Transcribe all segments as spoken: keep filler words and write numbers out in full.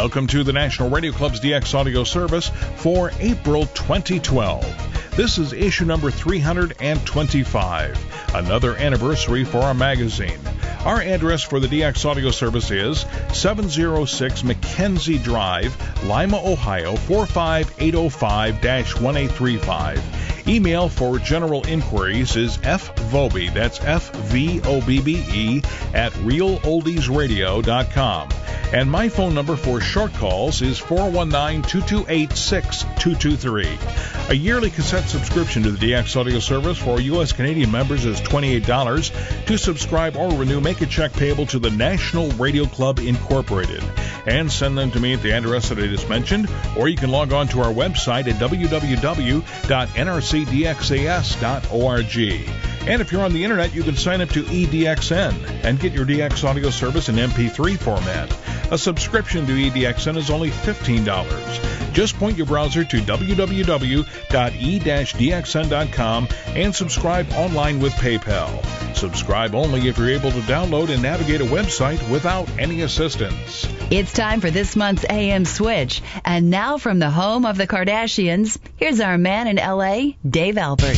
Welcome to the National Radio Club's D X Audio Service for April twenty twelve. This is issue number three hundred twenty-five, another anniversary for our magazine. Our address for the D X Audio Service is seven oh six Mackenzie Drive, Lima, Ohio, four five eight oh five dash one eight three five. Email for general inquiries is fvobie, that's F V O B B E, at real oldies radio dot com. And my phone number for short calls is four one nine, two two eight, six two two three. A yearly cassette subscription to the D X Audio Service for U S Canadian members is twenty-eight dollars. To subscribe or renew, make a check payable to the National Radio Club Incorporated and send them to me at the address that I just mentioned, or you can log on to our website at w w w dot n r c d x a s dot org. And if you're on the internet, you can sign up to E D X N and get your D X Audio Service in M P three format. A subscription to E D X N is only fifteen dollars. Just point your browser to w w w dot e dash d x n dot com and subscribe online with PayPal. Subscribe only if you're able to download and navigate a website without any assistance. It's time for this month's A M Switch. And now from the home of the Kardashians, here's our man in L A, Dave Albert.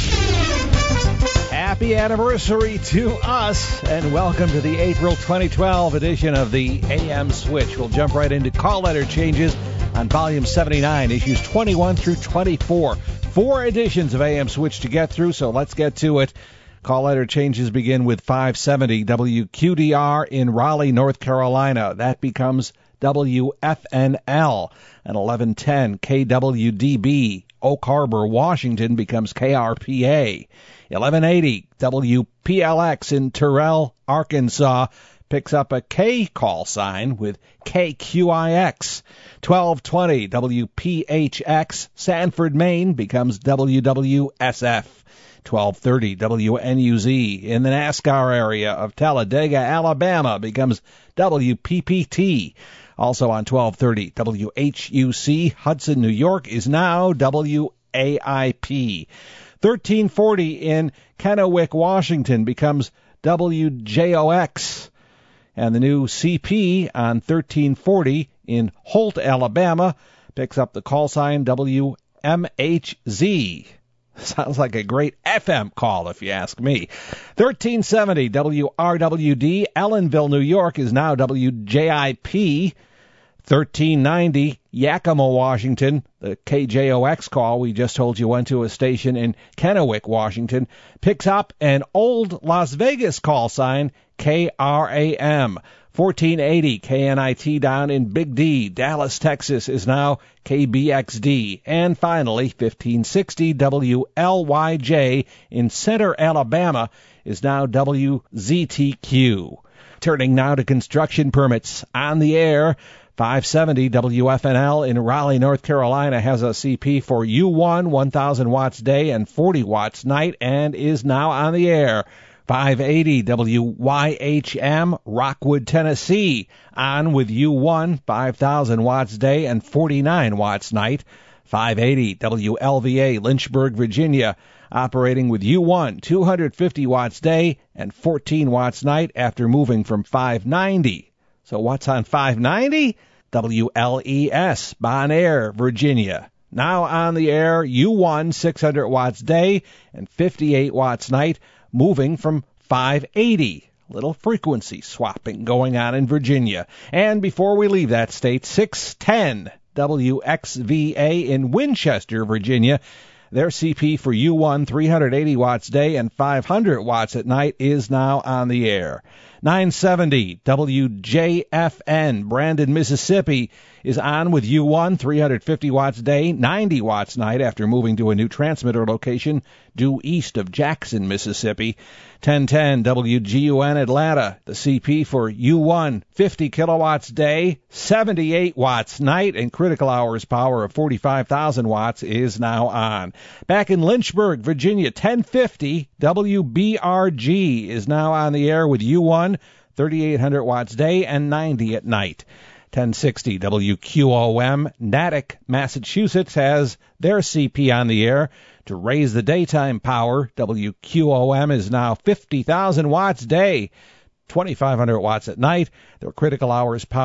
Happy anniversary to us, and welcome to the April twenty twelve edition of the A M Switch. We'll jump right into call letter changes on volume seventy-nine, issues twenty-one through twenty-four. Four editions of A M Switch to get through, so let's get to it. Call letter changes begin with five seventy W Q D R in Raleigh, North Carolina. That becomes W F N L. And eleven ten K W D B, Oak Harbor, Washington, becomes K R P A. eleven eighty W P L X in Terrell, Arkansas, picks up a K call sign with K Q I X. twelve twenty W P H X, Sanford, Maine, becomes W W S F. twelve thirty W N U Z in the NASCAR area of Talladega, Alabama, becomes W P P T. Also on twelve thirty W H U C, Hudson, New York, is now W A I P. thirteen forty in Kennewick, Washington, becomes W J O X. And the new C P on thirteen forty in Holt, Alabama, picks up the call sign W M H Z. Sounds like a great F M call, if you ask me. thirteen seventy W R W D, Ellenville, New York, is now W J I P. thirteen ninety Yakima, Washington, the K J O X call we just told you went to a station in Kennewick, Washington, picks up an old Las Vegas call sign, K R A M. fourteen eighty K N I T down in Big D, Dallas, Texas, is now K B X D. And finally, fifteen sixty W L Y J in Center, Alabama, is now W Z T Q. Turning now to construction permits on the air. five seventy W F N L in Raleigh, North Carolina, has a C P for U one, one thousand watts day and forty watts night, and is now on the air. five eighty W Y H M, Rockwood, Tennessee, on with U one, five thousand watts day and forty-nine watts night. five eighty W L V A, Lynchburg, Virginia, operating with U one, two hundred fifty watts day and fourteen watts night after moving from five ninety. So what's on five ninety? W L E S, Bon Air, Virginia. Now on the air, U one, six hundred watts day and fifty-eight watts night, moving from five eighty. Little frequency swapping going on in Virginia. And before we leave that state, six ten W X V A in Winchester, Virginia. Their C P for U one, three hundred eighty watts day and five hundred watts at night, is now on the air. nine seventy W J F N, Brandon, Mississippi, is on with U one, three hundred fifty watts day, ninety watts night after moving to a new transmitter location due east of Jackson, Mississippi. ten ten W G U N, Atlanta, the C P for U one, fifty kilowatts day, seventy-eight watts night, and critical hours power of forty-five thousand watts is now on. Back in Lynchburg, Virginia, ten fifty W B R G is now on the air with U one, thirty-eight hundred watts day and ninety at night. ten sixty W Q O M, Natick, Massachusetts, has their C P on the air. To raise the daytime power, W Q O M is now fifty thousand watts day, twenty-five hundred watts at night. Their critical hours power,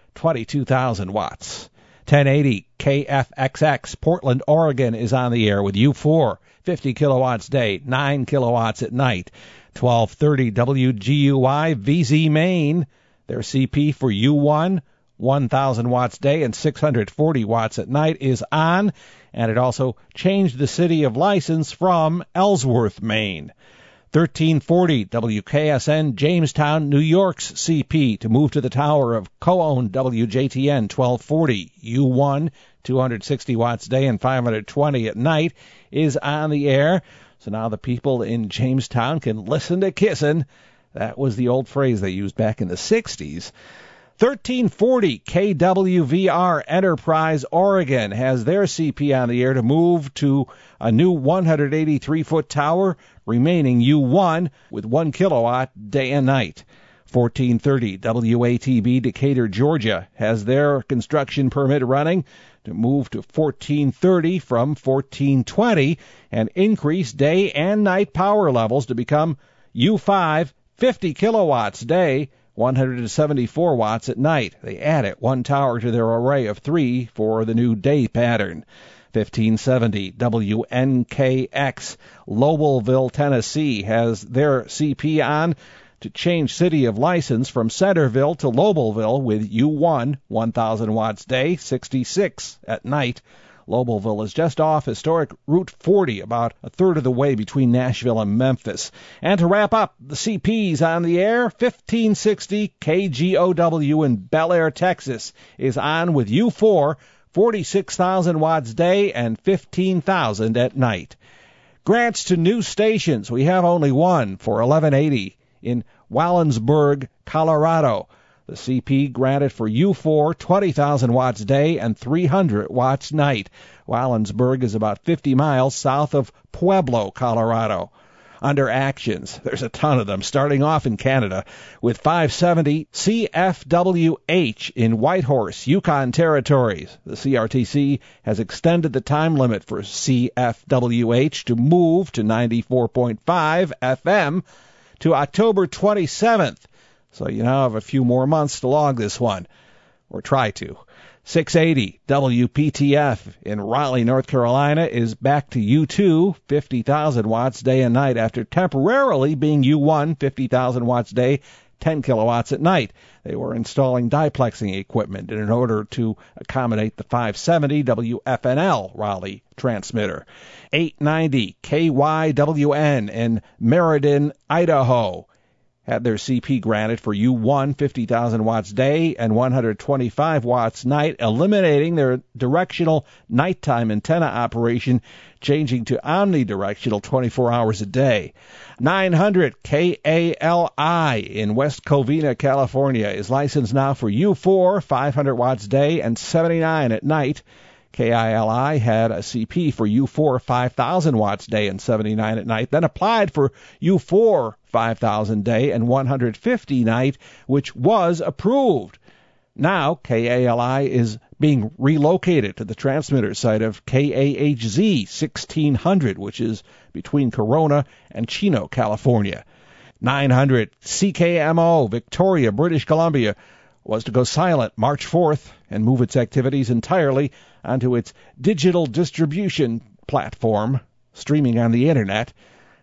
twenty-two thousand watts. ten eighty K F X X, Portland, Oregon is on the air with U four, fifty kilowatts day, nine kilowatts at night. twelve thirty W G U Y, V Z, Maine, their C P for U one, one thousand watts day and six hundred forty watts at night is on, and it also changed the city of license from Ellsworth, Maine. thirteen forty W K S N, Jamestown, New York's C P to move to the tower of co-owned W J T N, twelve forty U one, two hundred sixty watts day and five hundred twenty at night is on the air. So now the people in Jamestown can listen to kissin'. That was the old phrase they used back in the sixties. thirteen forty K W V R, Enterprise, Oregon has their C P on the air to move to a new one hundred eighty-three foot tower, remaining U one with one kilowatt day and night. fourteen thirty W A T B, Decatur, Georgia has their construction permit running to move to fourteen thirty from fourteen twenty and increase day and night power levels to become U five, fifty kilowatts day, one hundred seventy-four watts at night. They added one tower to their array of three for the new day pattern. fifteen seventy W N K X, Lobelville, Tennessee has their C P on to change city of license from Centerville to Lobelville with U one, one thousand watts day, sixty-six at night. Lobelville is just off historic Route forty, about a third of the way between Nashville and Memphis. And to wrap up the C Ps on the air, fifteen sixty K G O W in Bel Air, Texas is on with U four, forty-six thousand watts day and fifteen thousand at night. Grants to new stations, we have only one for eleven eighty in Wallensburg, Colorado. The C P granted for U four, twenty thousand watts day and three hundred watts night. Wallensburg is about fifty miles south of Pueblo, Colorado. Under actions, there's a ton of them, starting off in Canada with five seventy C F W H in Whitehorse, Yukon Territories. The C R T C has extended the time limit for C F W H to move to ninety-four point five F M to October twenty-seventh. So you now have a few more months to log this one, or try to. six eighty W P T F in Raleigh, North Carolina is back to U two, fifty thousand watts day and night after temporarily being U one, fifty thousand watts day, ten kilowatts at night. They were installing diplexing equipment in order to accommodate the five seventy W F N L Raleigh transmitter. eight ninety K Y W N in Meriden, Idaho had their C P granted for U one, fifty thousand watts day and one hundred twenty-five watts night, eliminating their directional nighttime antenna operation, changing to omnidirectional twenty-four hours a day. nine hundred K A L I in West Covina, California is licensed now for U four, five hundred watts day and seventy-nine at night. K I L I had a C P for U four, five thousand watts day and seventy-nine at night, then applied for U four, five thousand day and one hundred fifty night, which was approved. Now, K A L I is being relocated to the transmitter site of K A H Z sixteen hundred, which is between Corona and Chino, California. nine hundred C K M O, Victoria, British Columbia, was to go silent March fourth and move its activities entirely onto its digital distribution platform, streaming on the Internet.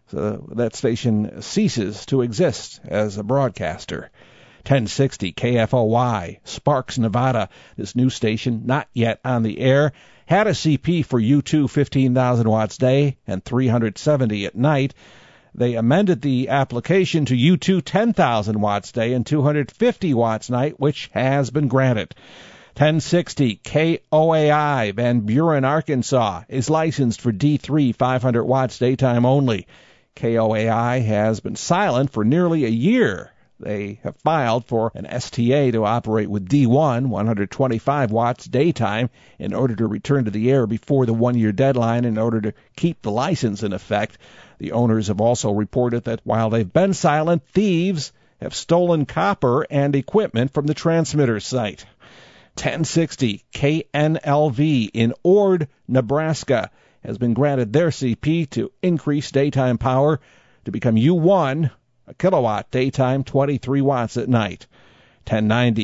So that station ceases to exist as a broadcaster. ten sixty K F O Y, Sparks, Nevada. This new station, not yet on the air, had a C P for U two, fifteen thousand watts day and three hundred seventy at night. They amended the application to U two, ten thousand watts day and two hundred fifty watts night, which has been granted. ten sixty K O A I, Van Buren, Arkansas, is licensed for D three, five hundred watts daytime only. K O A I has been silent for nearly a year. They have filed for an S T A to operate with D one, one hundred twenty-five watts daytime, in order to return to the air before the one-year deadline in order to keep the license in effect. The owners have also reported that while they've been silent, thieves have stolen copper and equipment from the transmitter site. ten sixty K N L V in Ord, Nebraska, has been granted their C P to increase daytime power to become U one, a kilowatt daytime, twenty-three watts at night. ten ninety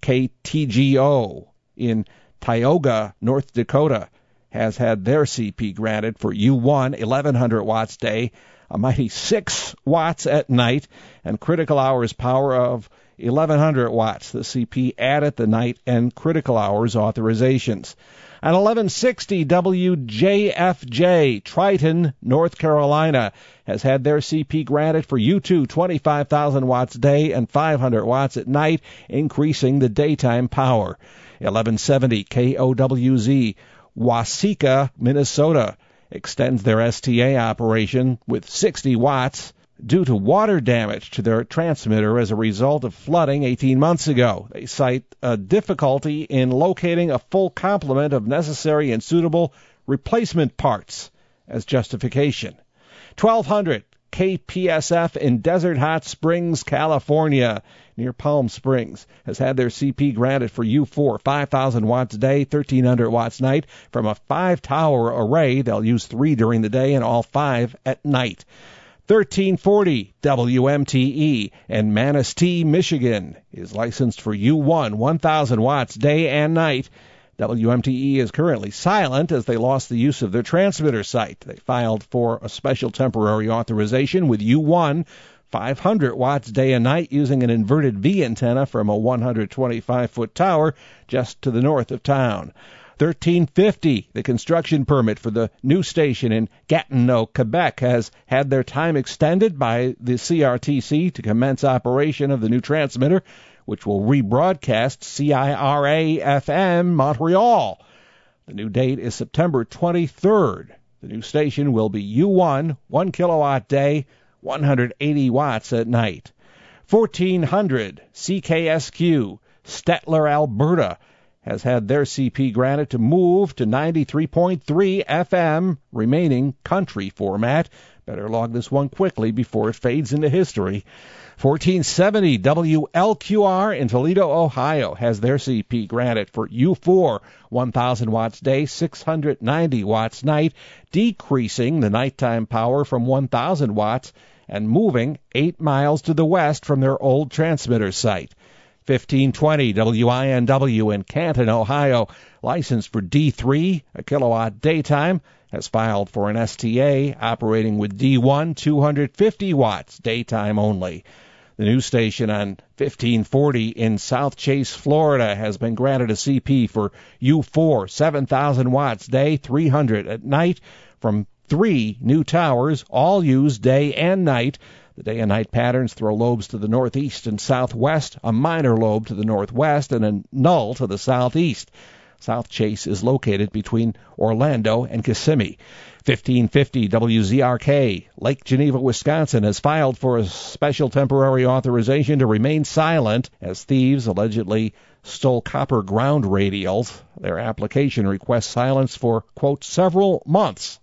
K T G O in Tioga, North Dakota, has had their C P granted for U one, eleven hundred watts day, a mighty six watts at night, and critical hours power of eleven hundred watts. The C P added the night and critical hours authorizations. An eleven sixty W J F J, Triton, North Carolina, has had their C P granted for U two, twenty-five thousand watts day and five hundred watts at night, increasing the daytime power. eleven seventy K O W Z, Waseca, Minnesota, extends their S T A operation with sixty watts due to water damage to their transmitter as a result of flooding eighteen months ago. They cite a difficulty in locating a full complement of necessary and suitable replacement parts as justification. twelve hundred K P S F in Desert Hot Springs, California, near Palm Springs, has had their C P granted for U four, five thousand watts day, thirteen hundred watts night. From a five-tower array, they'll use three during the day and all five at night. thirteen forty W M T E in Manistee, Michigan, is licensed for U one, one thousand watts day and night. W M T E is currently silent as they lost the use of their transmitter site. They filed for a special temporary authorization with U one, five hundred watts day and night, using an inverted V antenna from a one hundred twenty-five foot tower just to the north of town. thirteen fifty, the construction permit for the new station in Gatineau, Quebec, has had their time extended by the C R T C to commence operation of the new transmitter, which will rebroadcast C I R A F M Montreal. The new date is September twenty-third. The new station will be U one, one kilowatt day, one hundred eighty watts at night. fourteen hundred C K S Q, Stettler, Alberta, has had their C P granted to move to ninety-three point three F M, remaining country format. Better log this one quickly before it fades into history. fourteen seventy W L Q R in Toledo, Ohio, has their C P granted for U four, one thousand watts day, six hundred ninety watts night, decreasing the nighttime power from one thousand watts and moving eight miles to the west from their old transmitter site. fifteen twenty W I N W in Canton, Ohio, licensed for D three, a kilowatt daytime, has filed for an S T A operating with D one, two hundred fifty watts daytime only. The new station on fifteen forty in South Chase, Florida, has been granted a C P for U four, seven thousand watts day, three hundred at night, from three new towers, all used day and night. The day and night patterns throw lobes to the northeast and southwest, a minor lobe to the northwest, and a null to the southeast. South Chase is located between Orlando and Kissimmee. fifteen fifty W Z R K, Lake Geneva, Wisconsin, has filed for a special temporary authorization to remain silent as thieves allegedly stole copper ground radials. Their application requests silence for, quote, several months.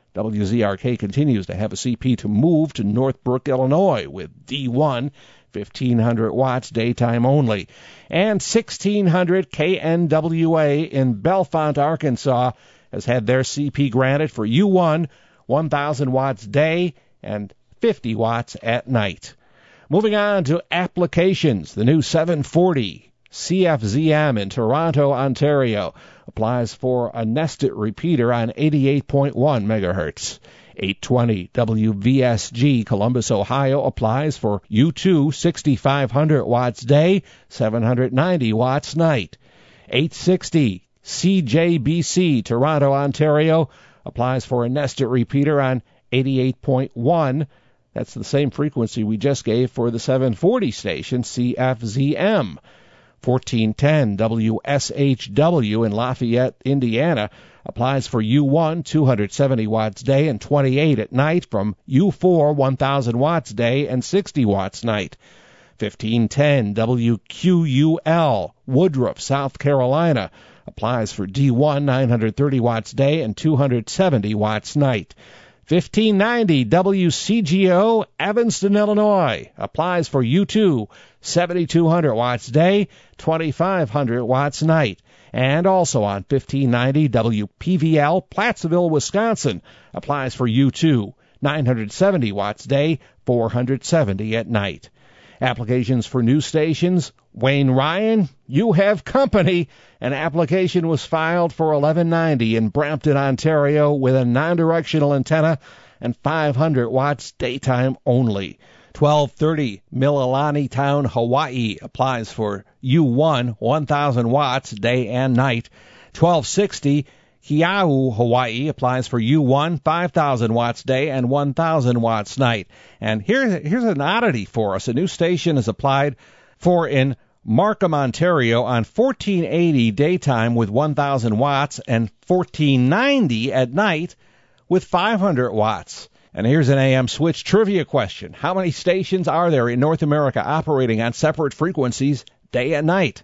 W Z R K continues to have a C P to move to Northbrook, Illinois, with D one, fifteen hundred watts daytime only. And sixteen hundred K N W A in Belfont, Arkansas, has had their C P granted for U one, one thousand watts day and fifty watts at night. Moving on to applications, the new seven forty C F Z M in Toronto, Ontario, applies for a nested repeater on eighty-eight point one megahertz. eight twenty W V S G, Columbus, Ohio, applies for U two, sixty-five hundred watts day, seven hundred ninety watts night. eight sixty C J B C, Toronto, Ontario, applies for a nested repeater on eighty-eight point one. That's the same frequency we just gave for the seven forty station, C F Z M. fourteen ten W S H W in Lafayette, Indiana, applies for U one, two hundred seventy watts day and twenty-eight at night, from U four, one thousand watts day and sixty watts night. fifteen ten W Q U L, Woodruff, South Carolina, applies for D one, nine hundred thirty watts day and two hundred seventy watts night. fifteen ninety W C G O, Evanston, Illinois, applies for U two, seventy-two hundred watts day, twenty-five hundred watts night. And also on fifteen ninety W P V L, Plattsville, Wisconsin, applies for U two, nine hundred seventy watts day, four hundred seventy at night. Applications for new stations. Wayne Ryan, you have company. An application was filed for eleven ninety in Brampton, Ontario, with a non-directional antenna and five hundred watts daytime only. twelve thirty, Mililani Town, Hawaii, applies for U one, one thousand watts day and night. twelve sixty, Hiau, Hawaii, applies for U one, five thousand watts day and one thousand watts night. And here's, here's an oddity for us. A new station is applied for in Markham, Ontario on fourteen eighty daytime with one thousand watts and fourteen ninety at night with five hundred watts. And here's an A M switch trivia question. How many stations are there in North America operating on separate frequencies day and night?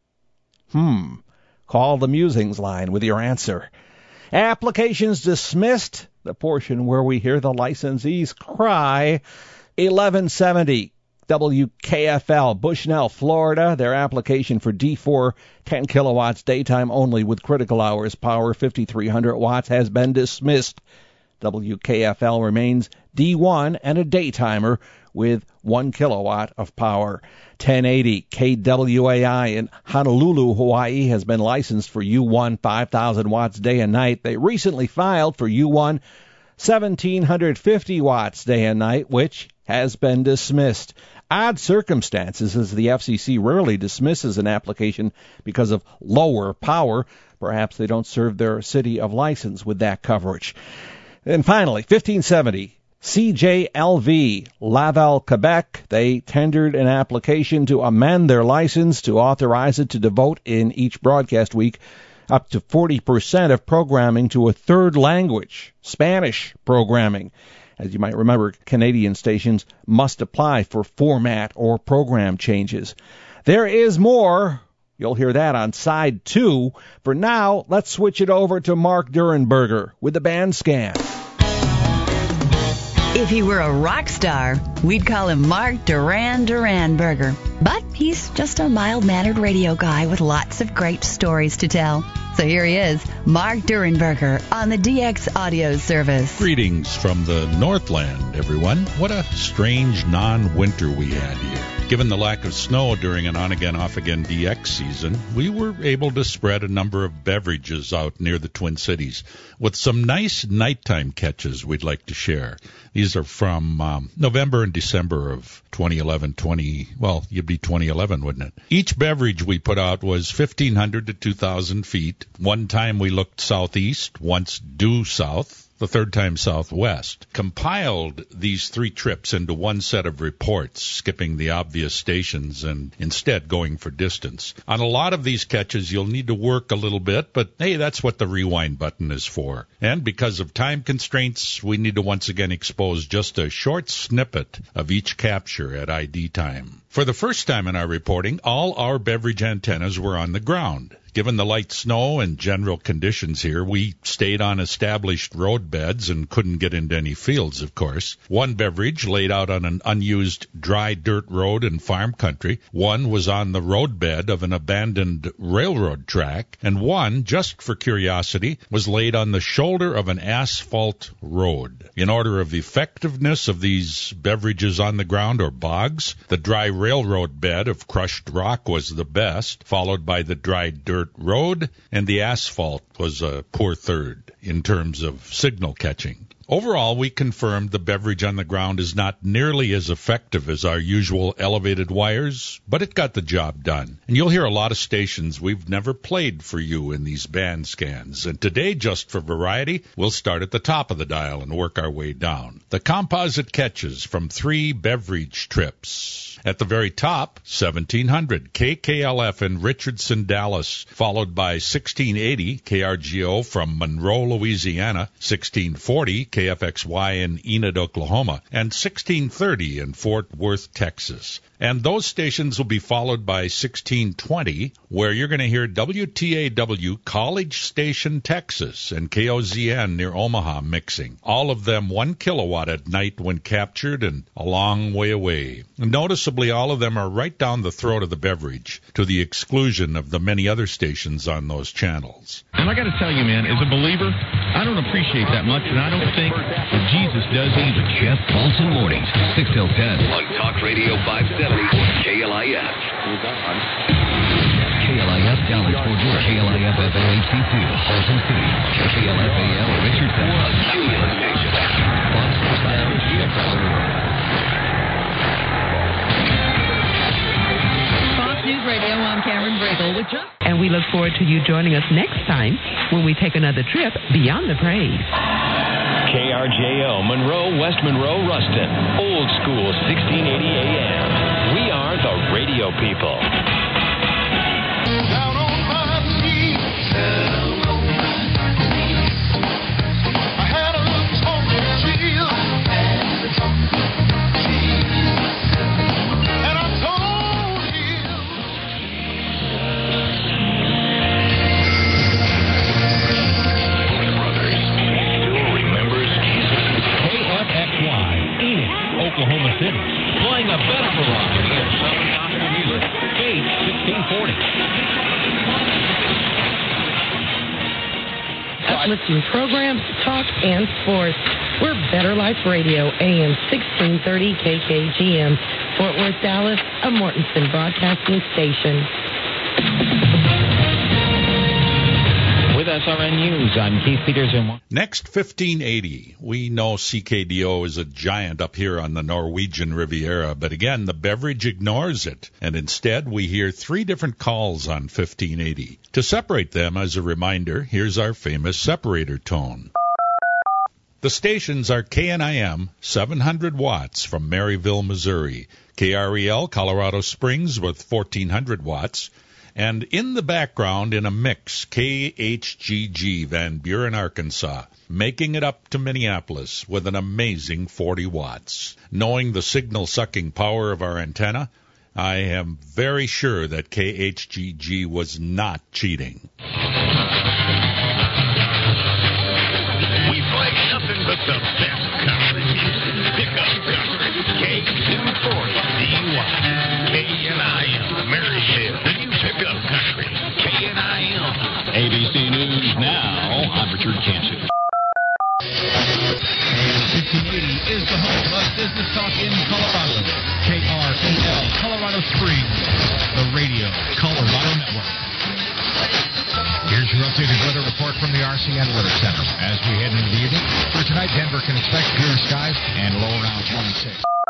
Hmm. Call the Musings line with your answer. Applications dismissed, the portion where we hear the licensees cry. eleven seventy W K F L, Bushnell, Florida. Their application for D four, ten kilowatts, daytime only with critical hours power, fifty-three hundred watts, has been dismissed. W K F L remains D one and a daytimer with one kilowatt of power. ten eighty K W A I in Honolulu, Hawaii, has been licensed for U one, five thousand watts day and night. They recently filed for U one, seventeen fifty watts day and night, which has been dismissed. Odd circumstances, as the F C C rarely dismisses an application because of lower power. Perhaps they don't serve their city of license with that coverage. And finally, fifteen seventy C J L V, Laval, Quebec. They tendered an application to amend their license to authorize it to devote in each broadcast week up to forty percent of programming to a third language, Spanish programming. As you might remember, Canadian stations must apply for format or program changes. There is more. You'll hear that on side two. For now, let's switch it over to Mark Durenberger with the band scan. If he were a rock star, we'd call him Mark Duran Duranberger. But he's just a mild-mannered radio guy with lots of great stories to tell. So here he is, Mark Durenberger on the D X Audio Service. Greetings from the Northland, everyone. What a strange non-winter we had here. Given the lack of snow during an on-again, off-again D X season, we were able to spread a number of beverages out near the Twin Cities with some nice nighttime catches we'd like to share. These are from um, November and December of twenty eleven, twenty, well, you'd be twenty eleven, wouldn't it? Each beverage we put out was fifteen hundred to two thousand feet. One time we looked southeast, once due south. The third time southwest, compiled these three trips into one set of reports, skipping the obvious stations and instead going for distance. On a lot of these catches, you'll need to work a little bit, but hey, that's what the rewind button is for. And because of time constraints, we need to once again expose just a short snippet of each capture at I D time. For the first time in our reporting, all our beverage antennas were on the ground. Given the light snow and general conditions here, we stayed on established road beds and couldn't get into any fields, of course. One beverage laid out on an unused dry dirt road in farm country. One was on the road bed of an abandoned railroad track. And one, just for curiosity, was laid on the shoulder of an asphalt road. In order of effectiveness of these beverages on the ground or bogs, the dry railroad bed of crushed rock was the best, followed by the dry dirt road, and the asphalt was a poor third in terms of signal catching. Overall, we confirmed the beverage on the ground is not nearly as effective as our usual elevated wires, but it got the job done. And you'll hear a lot of stations we've never played for you in these band scans. And today, just for variety, we'll start at the top of the dial and work our way down. The composite catches from three beverage trips. At the very top, seventeen hundred K K L F in Richardson, Dallas, followed by sixteen eighty K R G O from Monroe, Louisiana, sixteen forty K F X Y in Enid, Oklahoma, and sixteen thirty in Fort Worth, Texas. And those stations will be followed by sixteen twenty, where you're going to hear W T A W College Station, Texas, and K O Z N near Omaha mixing. All of them one kilowatt at night when captured and a long way away. Noticeably, all of them are right down the throat of the beverage, to the exclusion of the many other stations on those channels. And I got to tell you, man, as a believer, I don't appreciate that much, and I don't think think, but Jesus does even. Jeff Paulson Mornings, six till ten. On Talk Radio five seventy, K L I F. K L I F Dallas Fort Worth, K L I F F A H C two, Halton City, K L F A L Richardson, A Cumulus Station. Fox Sound, Fox News Radio, I'm Cameron Bregel with John. And we look forward to you joining us next time when we take another trip beyond the praise. K R J O, Monroe, West Monroe, Ruston. Old school, sixteen eighty A M. We are the radio people. Down on my knees, down on my knees. I had a little smoke and chill, and I told him. Brothers, still remembers Jesus. K F X Y, Enid, Oklahoma City. Playing a better variety of Southern gospel music. Page sixteen forty. Uplifting programs, talk, and sports. We're Better Life Radio, A M sixteen thirty K K G M, Fort Worth, Dallas, a Mortensen broadcasting station. With S R N News, I'm Keith Peterson. Next, fifteen eighty. We know C K D O is a giant up here on the Norwegian Riviera, but again, the beverage ignores it, and instead we hear three different calls on fifteen eighty. To separate them, as a reminder, here's our famous separator tone. The stations are K N I M, seven hundred watts from Maryville, Missouri, K R E L, Colorado Springs with fourteen hundred watts, and in the background, in a mix, K H G G, Van Buren, Arkansas, making it up to Minneapolis with an amazing forty watts. Knowing the signal-sucking power of our antenna, I am very sure that K H G G was not cheating. We play nothing but the best country music. Pick up country. K two forty D Y. K N I M, Maryville. The new pickup country. K N I M. A B C News Now, I'm Richard Canson. fifteen eighty is the home of Business Talk in Colorado. K R E L, Colorado Springs, the Radio Colorado Network. Here's your updated weather report from the R C N Weather Center. As we head into the evening, for tonight, Denver can expect clear skies and low around twenty-six.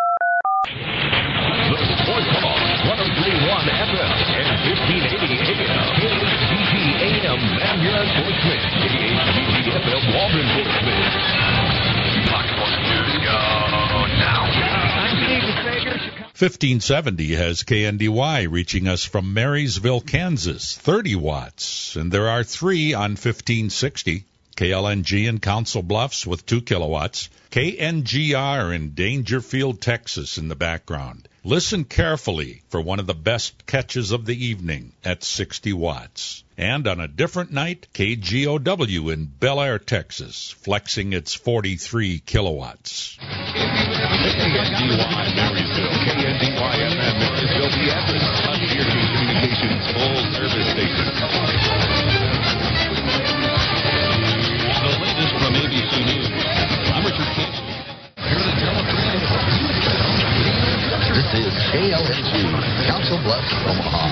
The Sports Talk, one oh three point one F M and fifteen eighty A M. K H G G A M, Van Buren, Fort Smith. K H G G F M, Walden, Fort Smith. Fox Sports News go now. I'm Steve Sager. fifteen seventy has K N D Y reaching us from Marysville, Kansas, thirty watts. And there are three on fifteen sixty. K L N G in Council Bluffs with two kilowatts. K N G R in Dangerfield, Texas in the background. Listen carefully for one of the best catches of the evening at sixty watts. And on a different night, K G O W in Bel Air, Texas, flexing its forty-three kilowatts. K N D Y Marysville, K N D Y F M Marysville, Beatrice, Pioneer Communications full service station. The latest from A B C News. I'm Richard Canson. This is K L N G, Council Bluffs, Omaha.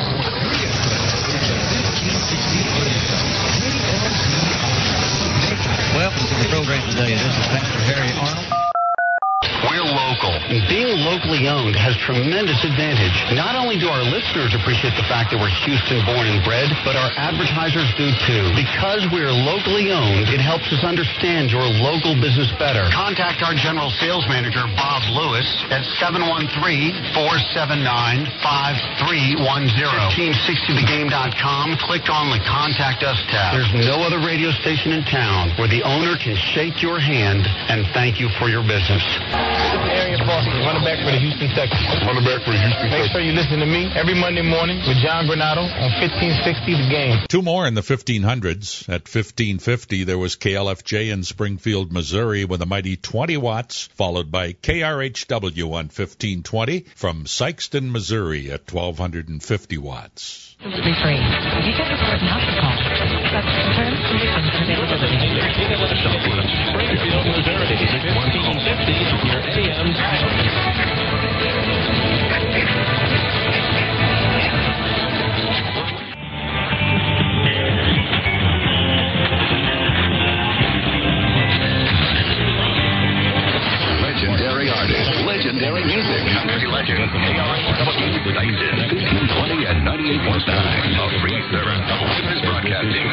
Welcome to the program today. This is Pastor Harry Arnold. We're local. Being locally owned has tremendous advantage. Not only do our listeners appreciate the fact that we're Houston born and bred, but our advertisers do too. Because we're locally owned, it helps us understand your local business better. Contact our general sales manager, Bob Lewis, at seven one three, four seven nine, five three one zero. fifteen sixty the game dot com. Click on the Contact Us tab. There's no other radio station in town where the owner can shake your hand and thank you for your business. Area Foster, running back for the Houston Texans. Running back for the Houston Texans. Make sure you listen to me every Monday morning with John Granado on fifteen sixty The Game. Two more in the fifteen hundreds. At fifteen fifty, there was K L F J in Springfield, Missouri, with a mighty twenty watts, followed by K R H W on fifteen twenty from Sikeston, Missouri, at twelve fifty watts. Delivery free. You can afford not to call. But terms, conditions, and availability. Springfield, Missouri, fifteen fifty, your A M. Legendary artists, legendary music. Country legend, K R H W, fifteen twenty and ninety-eight point nine. A free service of Witness Broadcasting.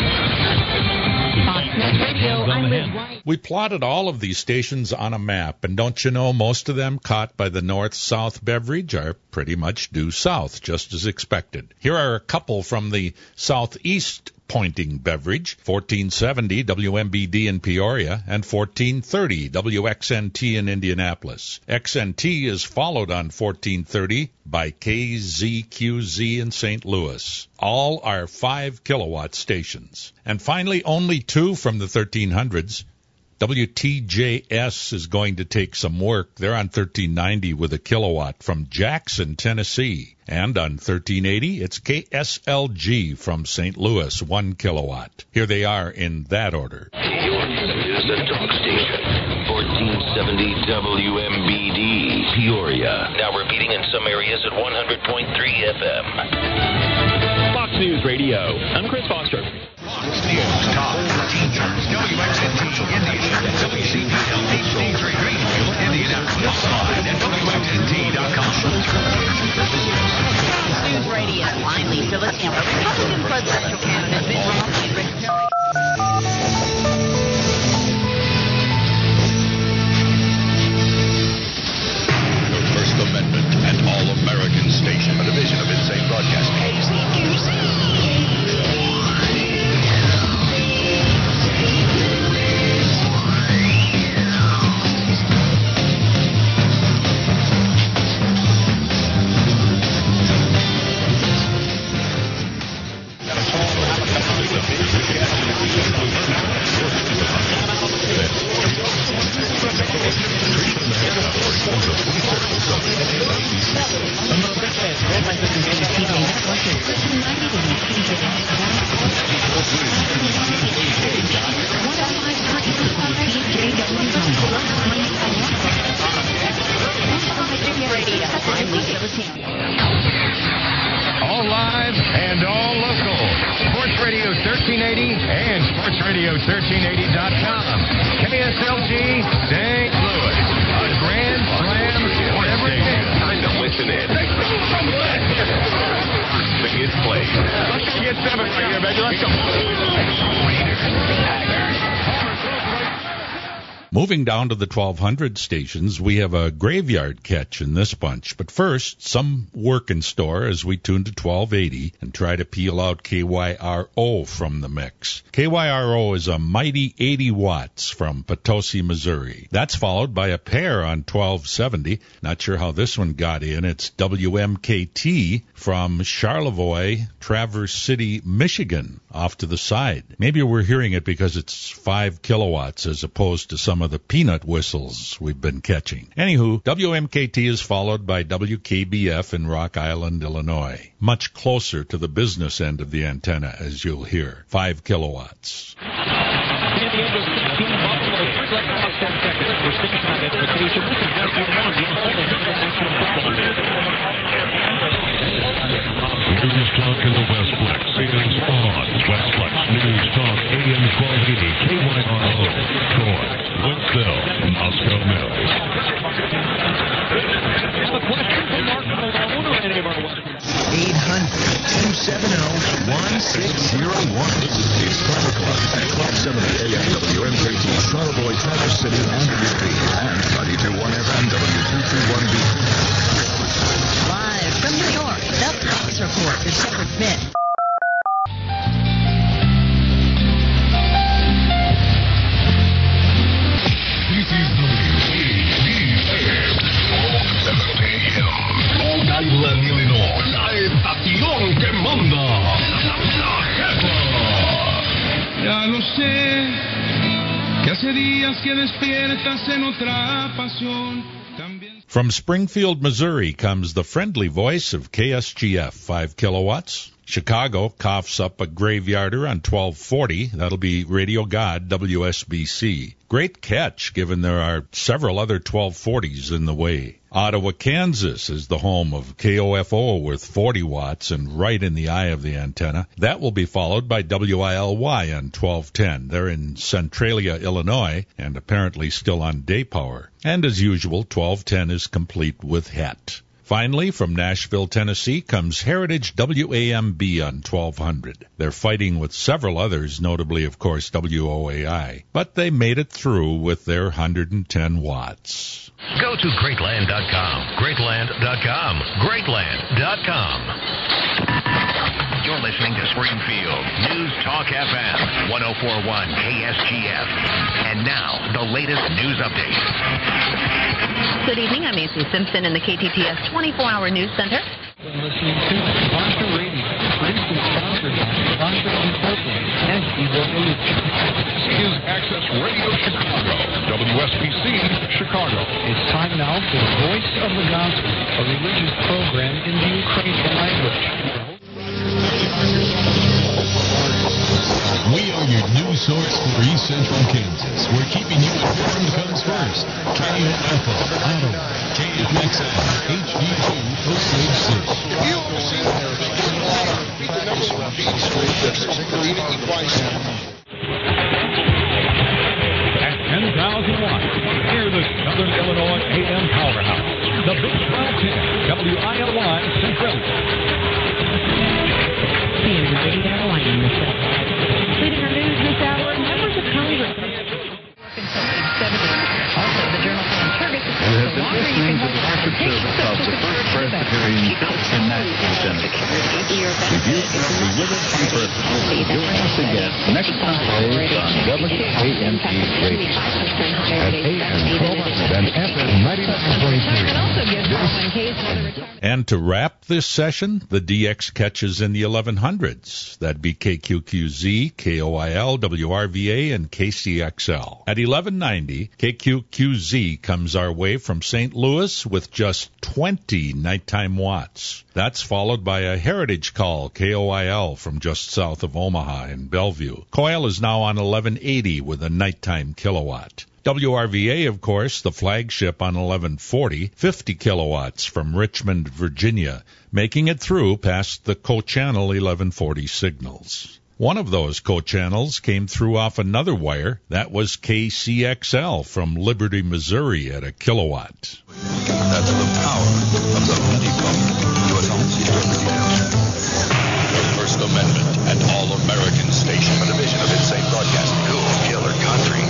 We plotted all of these stations on a map, and don't you know, most of them caught by the north-south beverage are pretty much due south, just as expected. Here are a couple from the southeast pointing beverage: fourteen seventy W M B D in Peoria and fourteen thirty W X N T in Indianapolis. X N T is followed on fourteen thirty by K Z Q Z in Saint Louis. All are five kilowatt stations. And finally, only two from the thirteen hundreds. W T J S is going to take some work. They're on thirteen ninety with a kilowatt from Jackson, Tennessee. And on thirteen eighty, it's K S L G from Saint Louis, one kilowatt. Here they are in that order. Your is the talk station. fourteen seventy W M B D, Peoria. Now repeating in some areas at one hundred point three F M. Fox News Radio. I'm Chris Foster. Fox News Talk. W X N T Indiana. W C P L H D three Greenfield, Indianapolis. Online at W X N T dot com. Fox News Radio. I'm Lisa Lattampa. Republican presidential candidate Mitt Romney and Rick Perry. The First Amendment and All-American Station, a division of Insane Broadcasting. K Z Q Z. All live and all local. Sports Radio thirteen eighty and Sports Radio thirteen eighty dot com. K S L G, Saint Louis. A Grand Slam sports station. Time to listen in. Biggest play. Let's get seven right here, baby. Let's go. Raiders, Packers. Moving down to the twelve hundred stations, we have a graveyard catch in this bunch. But first, some work in store as we tune to twelve eighty and try to peel out K Y R O from the mix. K Y R O is a mighty eighty watts from Potosi, Missouri. That's followed by a pair on twelve seventy. Not sure how this one got in. It's W M K T from Charlevoix, Traverse City, Michigan, off to the side. Maybe we're hearing it because it's five kilowatts as opposed to some of the peanut whistles we've been catching. Anywho, W M K T is followed by W K B F in Rock Island, Illinois. Much closer to the business end of the antenna, as you'll hear. Five kilowatts. News Talk in the Westplex is on Westplex News Talk A M twelve eighty K Y R O. Troy, Woodville, Moscow Mills. eight hundred, two seven zero, one six zero one. This is the Starter Club at twelve seventy A M W M K T, Charlevoix, Traverse City, and U P, and ninety-two point one F M W two twenty-one B. Live from New York, the Fox Report with Shepard Smith. This is W A B S. estación que manda. La jefa. Ya lo sé, que hace días que despiertas en otra pasión. From Springfield, Missouri comes the friendly voice of K S G F, five kilowatts. Chicago coughs up a graveyarder on twelve forty. That'll be Radio God, W S B C. Great catch, given there are several other twelve forties in the way. Ottawa, Kansas is the home of K O F O with forty watts and right in the eye of the antenna. That will be followed by W I L Y on twelve ten. They're in Centralia, Illinois, and apparently still on day power. And as usual, twelve ten is complete with H E T. Finally, from Nashville, Tennessee, comes Heritage W A M B on twelve hundred. They're fighting with several others, notably, of course, W O A I. But they made it through with their one hundred ten watts. Go to Greatland dot com. Greatland dot com. Greatland dot com. You're listening to Springfield News Talk F M, one oh four point one K S G F. And now, the latest news update. Good evening. I'm Nancy Simpson in the K T T S twenty-four hour News Center. You're listening to Sponsor Radio, produced and sponsored by Sponsor Incorporated and Evolution. This is Access Radio Chicago, W S B C Chicago. It's time now for Voice of the Gospel, a religious program in the Ukrainian language. We are your news source for East Central Kansas. We're keeping you informed comes first. K O F O, Ottawa, K F X L, H D two, Osage six. You ever seen there beat the number one beat streak that's reading twice. At ten thousand watts, near the Southern Illinois A M powerhouse, the Big twelve ten, W I L Y Centralia. And Radio Carolina this hour. Leading our news this hour, members of Congress. Also, the Journal of Turgis. You have been listening to the worship service of the First Presbyterian Church in Nashville, Tennessee. If you will be with us in person, join us again next Sunday on W A M P Radio at A M twelve hundred and F M ninety-nine point three. And to wrap this session, the D X catches in the eleven hundreds. That'd be K Q Q Z, K O I L, W R V A, and K C X L. At eleven ninety, K Q Q Z comes our way from Saint Louis with just twenty nighttime watts. That's followed by a heritage call, K O I L, from just south of Omaha in Bellevue. Coyle is now on eleven eighty with a nighttime kilowatt. W R V A, of course, the flagship on eleven forty, fifty kilowatts from Richmond, Virginia, making it through past the co-channel eleven forty signals. One of those co-channels came through off another wire. That was K C X L from Liberty, Missouri at a kilowatt. That's the power of the Holy The First Amendment and All-American Station. A division of Insane Broadcasting. Cool Killer Country.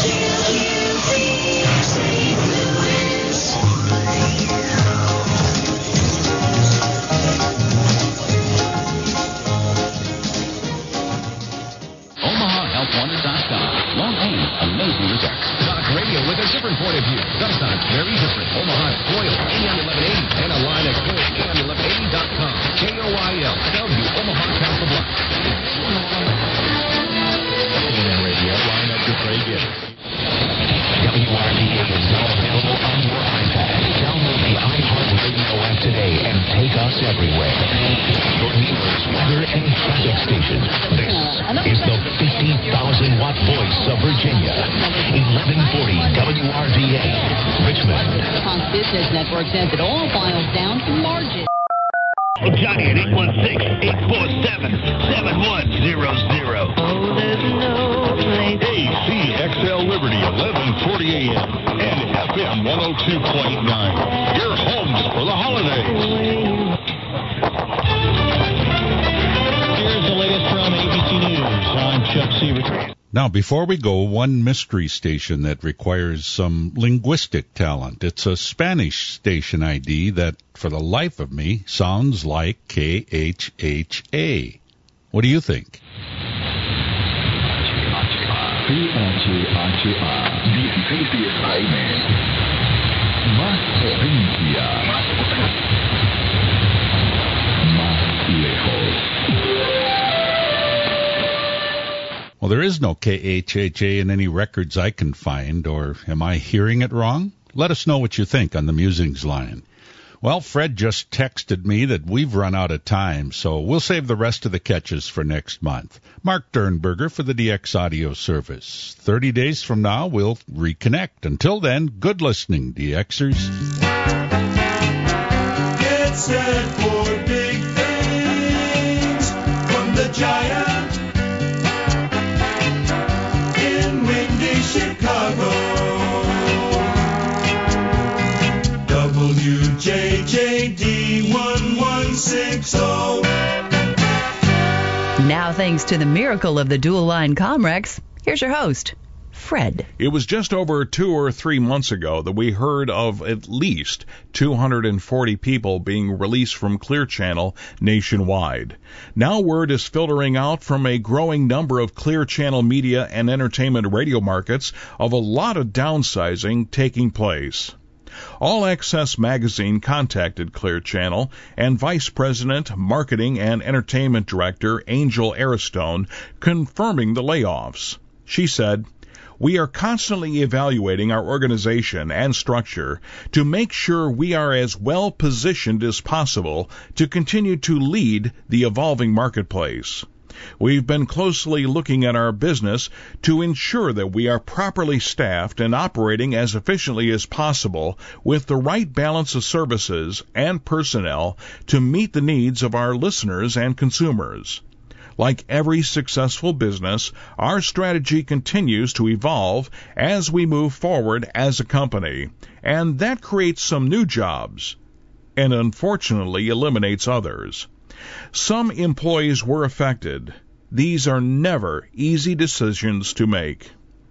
Omaha Health Wonders dot com. Long aim, amazing results. Talk radio with a different point of view. Sometimes very different. Omaha's Coil, A M eleven eighty, and a line at coil A M eleven eighty dot com. K O I L, W, Omaha, Council Bluffs. C N N Radio, line up to Trey Gibbs. W R V A is now available on your iPad. Download the iHeartRadio app today and take us everywhere. Your news, weather, and traffic station. This is the fifty thousand watt voice of Virginia. eleven forty W R V A, Richmond. Fox Business Network says it all files down to margin. Johnny at eight one six, eight four seven, seven one zero zero. Oh, there's no place. A C X L Liberty, eleven forty A M and F M one oh two point nine. Your homes for the holidays. Here's the latest from A B C News. I'm Chuck Seaver. Now, before we go, one mystery station that requires some linguistic talent. It's a Spanish station I D that, for the life of me, sounds like K H H A. What do you think? P H H A, dieciséis A M. Más potencia. Más Well, there is no K H H A in any records I can find, or am I hearing it wrong? Let us know what you think on the Musings line. Well, Fred just texted me that we've run out of time, so we'll save the rest of the catches for next month. Mark Dernberger for the D X Audio Service. Thirty days from now, we'll reconnect. Until then, good listening, DXers. Get set for big things from the giant in windy Chicago. W J J D one one six zero. Now, thanks to the miracle of the dual-line Comrex, here's your host, Fred. It was just over two or three months ago that we heard of at least two hundred forty people being released from Clear Channel nationwide. Now word is filtering out from a growing number of Clear Channel media and entertainment radio markets of a lot of downsizing taking place. All Access Magazine contacted Clear Channel, and Vice President, Marketing and Entertainment Director Angel Aristone confirming the layoffs. She said, "We are constantly evaluating our organization and structure to make sure we are as well positioned as possible to continue to lead the evolving marketplace. We've been closely looking at our business to ensure that we are properly staffed and operating as efficiently as possible with the right balance of services and personnel to meet the needs of our listeners and consumers. Like every successful business, our strategy continues to evolve as we move forward as a company, and that creates some new jobs and unfortunately eliminates others. Some employees were affected. These are never easy decisions to make."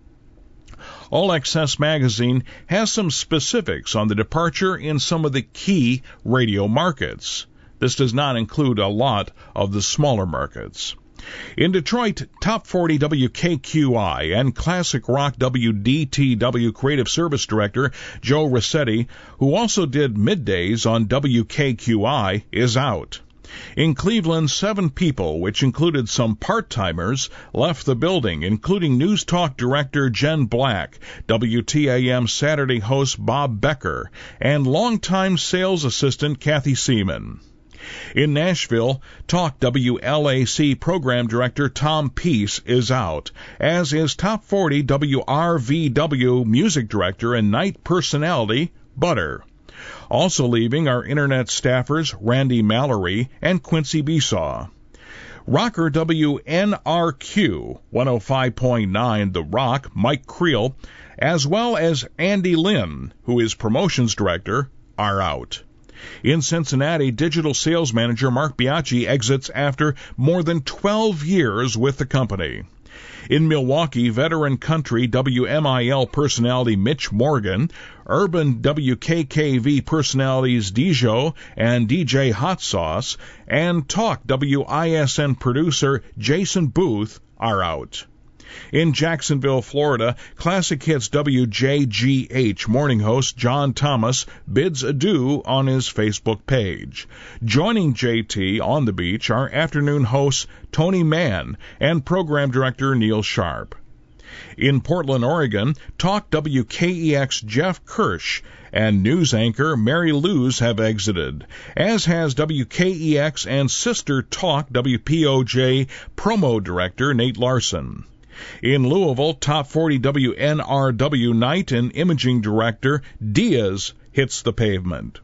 All Access Magazine has some specifics on the departure in some of the key radio markets. This does not include a lot of the smaller markets. In Detroit, Top forty W K Q I and Classic Rock W D T W Creative Service Director Joe Rossetti, who also did middays on W K Q I, is out. In Cleveland, seven people, which included some part-timers, left the building, including News Talk Director Jen Black, W T A M Saturday host Bob Becker, and longtime sales assistant Kathy Seaman. In Nashville, Talk W L A C Program Director Tom Peace is out, as is Top forty W R V W Music Director and Night Personality Butter. Also leaving are Internet staffers Randy Mallory and Quincy Besaw. Rocker W N R Q one oh five point nine The Rock Mike Creel, as well as Andy Lynn, who is Promotions Director, are out. In Cincinnati, Digital Sales Manager Mark Biaggi exits after more than twelve years with the company. In Milwaukee, veteran country W M I L personality Mitch Morgan, urban W K K V personalities Dijo and D J Hot Sauce, and Talk W I S N producer Jason Booth are out. In Jacksonville, Florida, Classic Hits W J G H morning host John Thomas bids adieu on his Facebook page. Joining J T on the beach are afternoon hosts Tony Mann and program director Neil Sharp. In Portland, Oregon, Talk W K E X Jeff Kirsch and news anchor Mary Luz have exited, as has W K E X and sister Talk W P O J promo director Nate Larson. In Louisville, Top forty W N R W night and imaging director Diaz hits the pavement.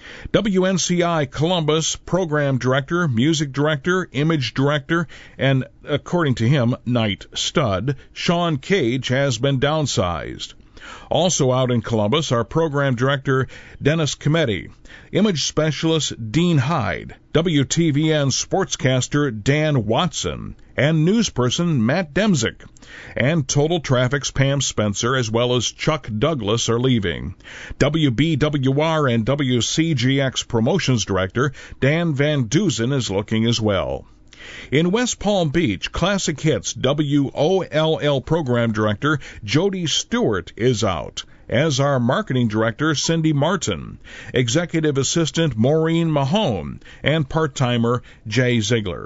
W N C I Columbus program director, music director, image director, and, according to him, night stud, Sean Cage has been downsized. Also out in Columbus are program director Dennis Cometti, image specialist Dean Hyde, W T V N sportscaster Dan Watson, and newsperson Matt Demzik. And Total Traffic's Pam Spencer, as well as Chuck Douglas, are leaving. W B W R and W C G X promotions director Dan Van Duzen is looking as well. In West Palm Beach, Classic Hits W O L L program director Jody Stewart is out, as are marketing director Cindy Martin, executive assistant Maureen Mahone, and part-timer Jay Ziegler.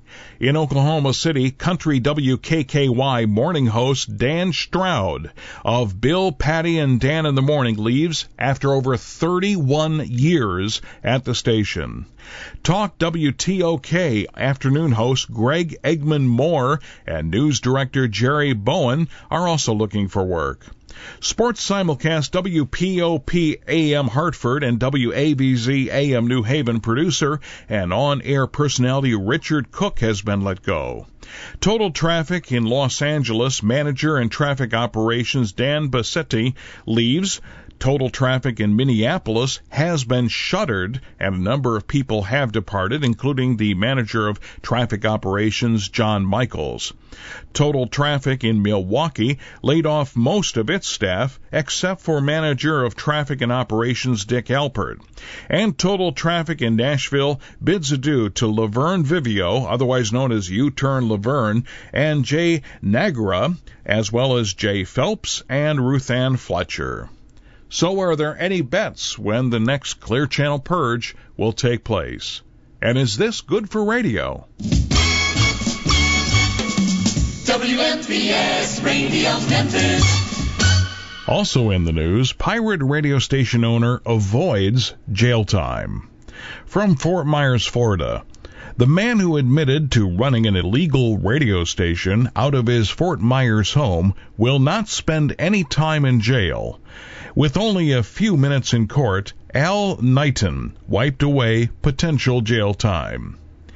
In Oklahoma City, Country W K K Y morning host Dan Stroud of Bill, Patty, and Dan in the Morning leaves after over thirty-one years at the station. Talk W T O K afternoon host Greg Eggman Moore and news director Jerry Bowen are also looking for work. Sports simulcast W P O P A M Hartford and W A B Z A M New Haven producer and on-air personality Richard Cook has been let go. Total Traffic in Los Angeles manager and traffic operations Dan Bassetti leaves. Total Traffic in Minneapolis has been shuttered, and a number of people have departed, including the manager of traffic operations, John Michaels. Total Traffic in Milwaukee laid off most of its staff, except for manager of traffic and operations, Dick Alpert. And Total Traffic in Nashville bids adieu to Laverne Vivio, otherwise known as U-Turn Laverne, and Jay Nagara, as well as Jay Phelps and Ruth Ann Fletcher. So are there any bets when the next Clear Channel purge will take place? And is this good for radio? W M P S Radio Memphis. Also in the news, pirate radio station owner avoids jail time. From Fort Myers, Florida, the man who admitted to running an illegal radio station out of his Fort Myers home will not spend any time in jail. With only a few minutes in court, Al Knighton wiped away potential jail time.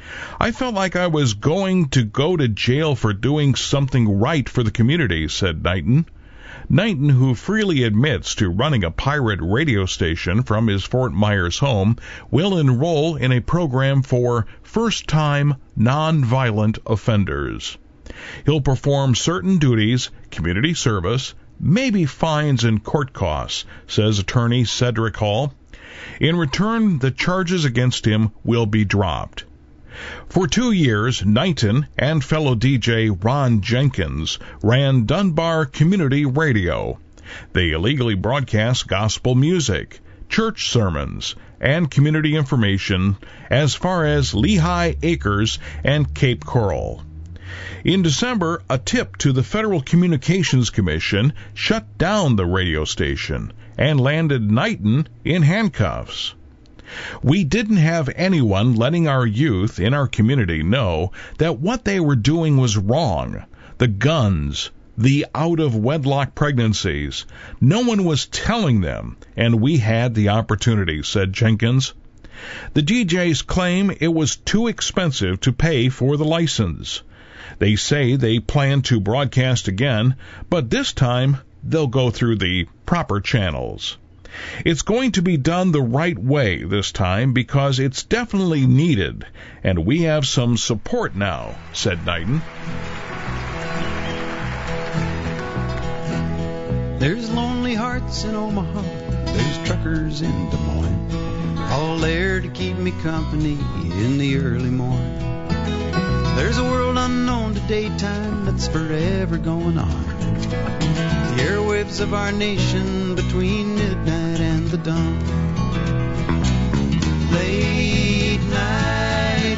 I felt like I was going to go to jail for doing something right for the community, said Knighton. Knighton, who freely admits to running a pirate radio station from his Fort Myers home, will enroll in a program for first-time nonviolent offenders. He'll perform certain duties, community service, maybe fines and court costs, says attorney Cedric Hall. In return, the charges against him will be dropped. For two years, Knighton and fellow D J Ron Jenkins ran Dunbar Community Radio. They illegally broadcast gospel music, church sermons, and community information as far as Lehigh Acres and Cape Coral. In December, a tip to the Federal Communications Commission shut down the radio station and landed Knighton in handcuffs. We didn't have anyone letting our youth in our community know that what they were doing was wrong. The guns, the out-of-wedlock pregnancies. No one was telling them, and we had the opportunity, said Jenkins. The D Js claim it was too expensive to pay for the license. They say they plan to broadcast again, but this time they'll go through the proper channels. It's going to be done the right way this time because it's definitely needed, and we have some support now, said Knighton. There's lonely hearts in Omaha, there's truckers in Des Moines, all there to keep me company in the early morning. There's a world unknown to daytime that's forever going on. The airwaves of our nation between midnight and the dawn. Late night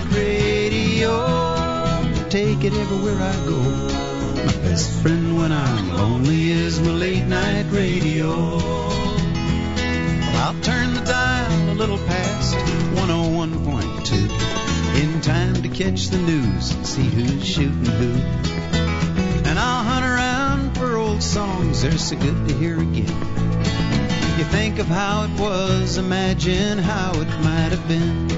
radio, take it everywhere I go. My best friend when I'm lonely is my late night radio. I'll turn the dial a little past one oh one point two in time to catch the news and see who's shooting who. And I'll hunt around for old songs they're so good to hear again. You think of how it was, imagine how it might have been.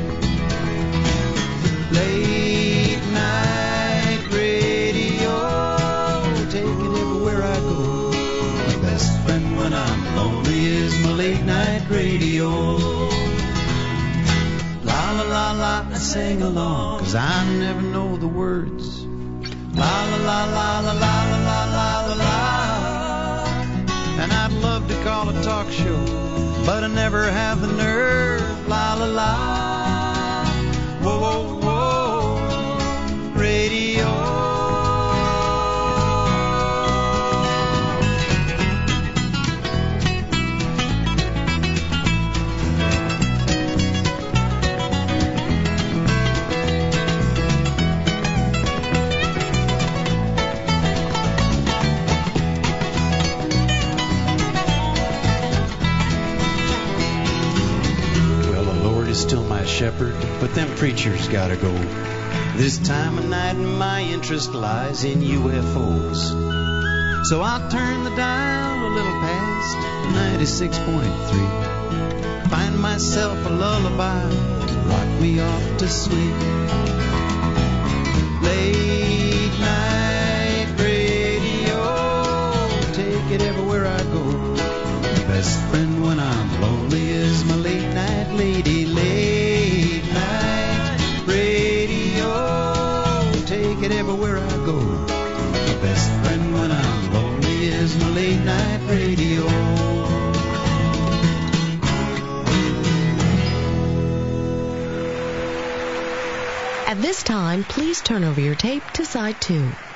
Late night radio, take it everywhere I go. My best friend when I'm lonely is my late night radio. La la la la, I sing along, 'cause I never know the words. La la la la la la la la la la la. And I'd love to call a talk show, but I never have the nerve. La la la. Whoa whoa whoa. Radio. shepherd, but them preachers gotta go. This time of night my interest lies in U F Os. So I'll turn the dial a little past ninety-six point three. Find myself a lullaby, rock me off to sleep. Late night radio, take it everywhere I go. Best friend when I'm lonely is my late night lady. Late night radio, take it everywhere I go. My best friend when I'm lonely is my late night radio. At this time, please turn over your tape to side two.